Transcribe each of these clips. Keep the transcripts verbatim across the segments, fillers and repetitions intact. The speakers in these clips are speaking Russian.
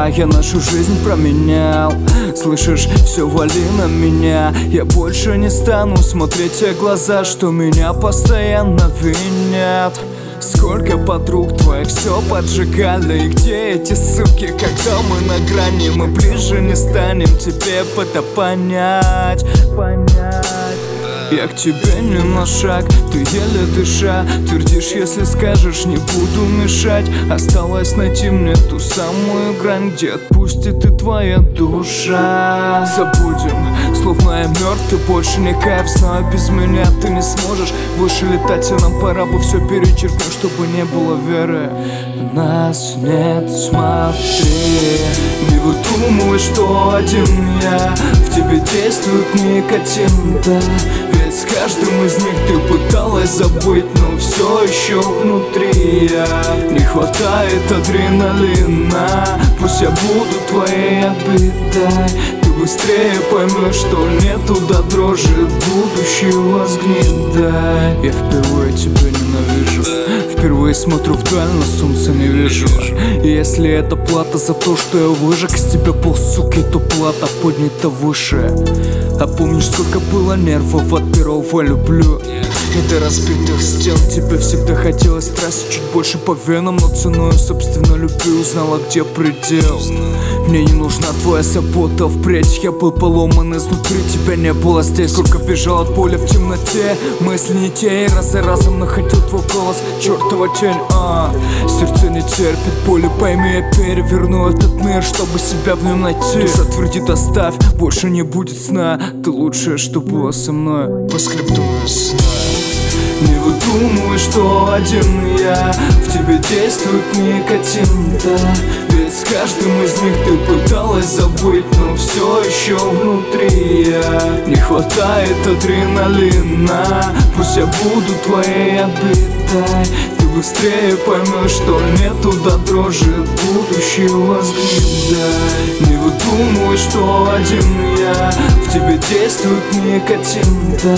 я нашу жизнь променял. Слышишь, все вали на меня. Я больше не стану смотреть в те глаза, что меня постоянно винят. Сколько подруг твоих все поджигали. И где эти суки, когда мы на грани? Мы ближе не станем, тебе это понять, понять. Я к тебе не на шаг, ты еле дыша. Твердишь, если скажешь, не буду мешать. Осталось найти мне ту самую грань, где отпустит и твоя душа. Забудем, словно я мертв, ты больше не кайф. Знаю, без меня ты не сможешь выше летать, и нам пора бы все перечеркнуть, чтобы не было веры. Нас нет, смотри. Не выдумывай, что один я. В тебе действует никотин, да. Ведь с каждым из них ты пыталась забыть, но все еще внутри я. Не хватает адреналина. Пусть я буду твоей обидой. Ты быстрее поймешь, что нету до дрожи будущего сгнида. Я впервые тебя ненавижу. Впервые смотрю вдаль, но солнца не вижу. И если это плата за то, что я выжег из тебя полсуки, то плата поднята выше. А помнишь, сколько было нервов от первого люблю? И до разбитых стен тебе всегда хотелось страсти чуть больше по венам, но ценой собственно любви узнала, где предел. Мне не нужна твоя забота впредь. Я был поломан изнутри, тебя не было здесь. Сколько бежал от боли в темноте, мысли не те, и раз за разом находил твой голос. Чертова тень, а сердце не терпит боли, пойми, я переверну этот мир, чтобы себя в нем найти. Душа твердит, оставь, больше не будет сна. Ты лучшее, что было со мной. По скрипту весна. Не выдумывай, что один я. В тебе действует никотин, да. Ведь с каждым из них ты пыталась забыть, но все еще внутри я. Не хватает адреналина. Пусть я буду твоей обидой. Ты быстрее поймешь, что нету до дрожи будущего сгнида. Не выдумывай, что один я. В тебе действует никотин, да.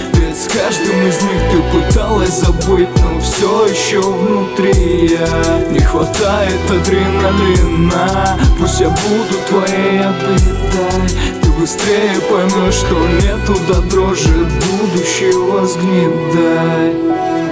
С каждым из них ты пыталась забыть, но все еще внутри я. Не хватает адреналина. Пусть я буду твоей обидой. Ты быстрее поймешь, что нету до дрожи будущего сгнидай.